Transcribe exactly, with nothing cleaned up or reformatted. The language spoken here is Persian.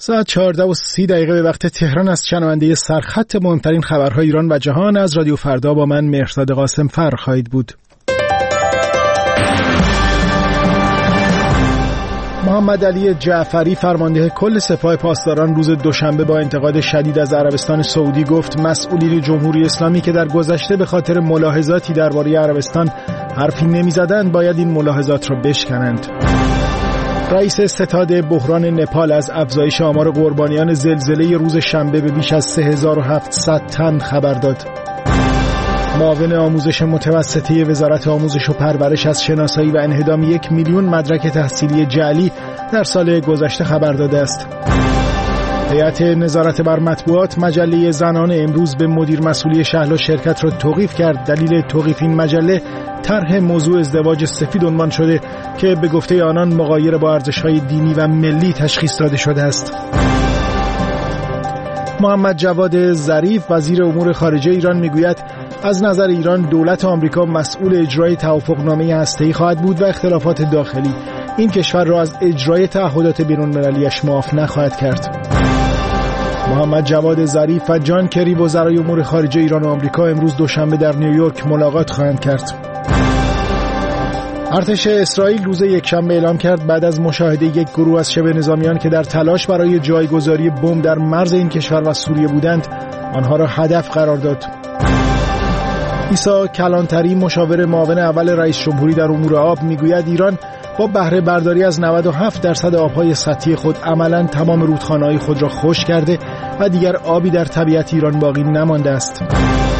ساعت چهارده و سی دقیقه به وقت تهران است. شنونده سرخط مهمترین خبرهای ایران و جهان از رادیو فردا با من مهرداد قاسم فر خواهید بود. محمد علی جعفری فرمانده کل سپاه پاسداران روز دوشنبه با انتقاد شدید از عربستان سعودی گفت مسئولین جمهوری اسلامی که در گذشته به خاطر ملاحظاتی درباره عربستان حرفی نمی‌زدند باید این ملاحظات را بشکنند. رئیس ستاد بحران نپال از افزایش آمار قربانیان زلزله روز شنبه به بیش از سه هزار و هفتصد تن خبر داد. معاون آموزش متوسطه وزارت آموزش و پرورش از شناسایی و انهدام یک میلیون مدرک تحصیلی جعلی در سال گذشته خبر داده است. هیئت نظارت بر مطبوعات مجله زنان امروز به مدیر مسئولی شهلا شرکت را توقیف کرد. دلیل توقیف این مجله طرح موضوع ازدواج سفید عنوان شده که به گفته آنان مغایر با ارزش‌های دینی و ملی تشخیص داده شده است. محمد جواد ظریف وزیر امور خارجه ایران میگوید از نظر ایران دولت آمریکا مسئول اجرای توافقنامه هسته‌ای خواهد بود و اختلافات داخلی این کشور را از اجرای تعهدات بین‌المللی‌اش معاف نخواهد کرد. محمد جواد ظریف و جان کری وزرای امور خارجه ایران و آمریکا امروز دوشنبه در نیویورک ملاقات خواهند کرد. ارتش اسرائیل روز یکشنبه اعلام کرد بعد از مشاهده یک گروه از شبه نظامیان که در تلاش برای جایگذاری بمب در مرز این کشور و سوریه بودند آنها را هدف قرار داد. عیسی کلانتری مشاور معاون اول رئیس جمهوری در امور آب میگوید ایران با بهره برداری از نود و هفت درصد آبهای سطحی خود عملاً تمام رودخانه‌های خود را خشک کرده و دیگر آبی در طبیعت ایران باقی نمانده است.